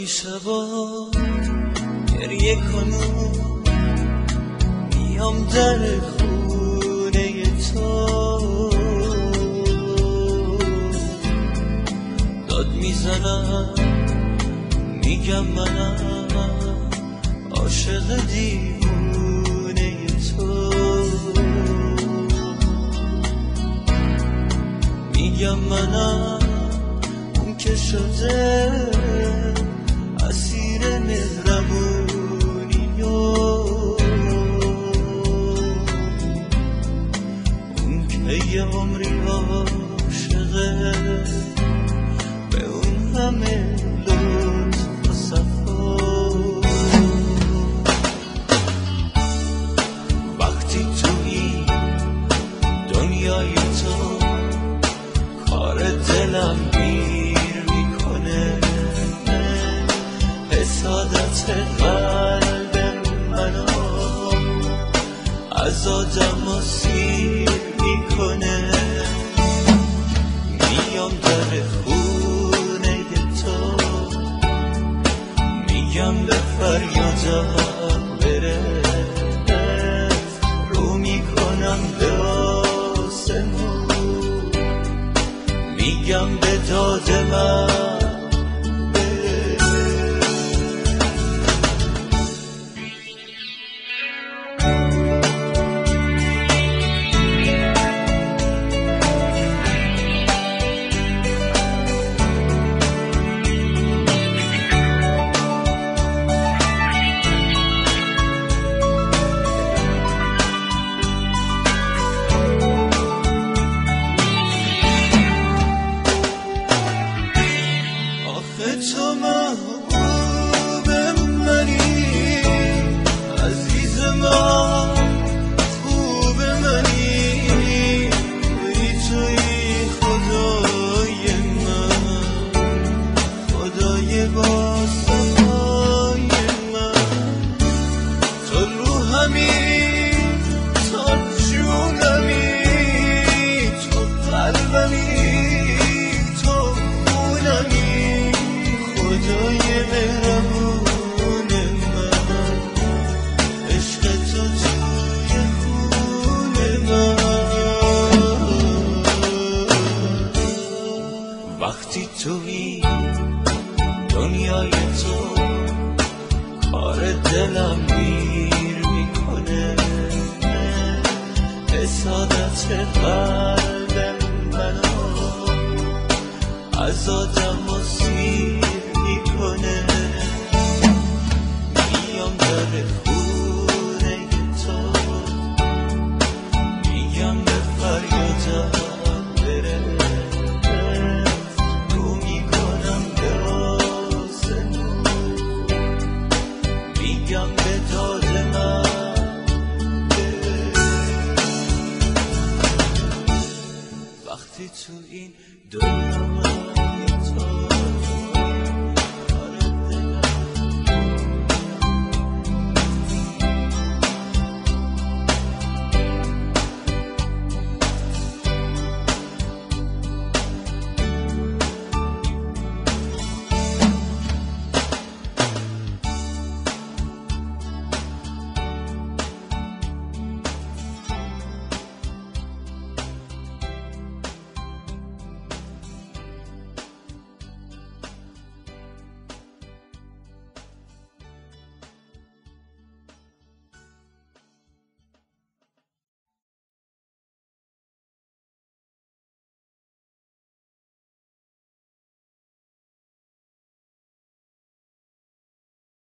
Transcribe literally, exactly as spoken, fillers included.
گاهی شبا گریه کنم میام در خونه تو، داد میزنم میگم منم عاشق دیوونه تو، میگم منم اون که شده اسیر مهربونی و اون که یه عمری عاشقه به اون همه لطف و صفا. وقتی تو این دنیای تو کار دلم گیر میکنه، حسادت قلب منو از آدم و سیر میکنه. میام در خونه تو میگم به فریادم برس، رو میکنم به آسمون میگم به داد من تو محبوب منی، عزیز من خوب منی، ای توی خدای من، خدای با صفای من، تو روحمی، تو جونمی، تو قلبمی، تو خونمی، خدای مهربون من، عشق تو توی خون من. وقتی توی دنیای تو کار دلم گیر میکنه، حسادت قلب منو از آدم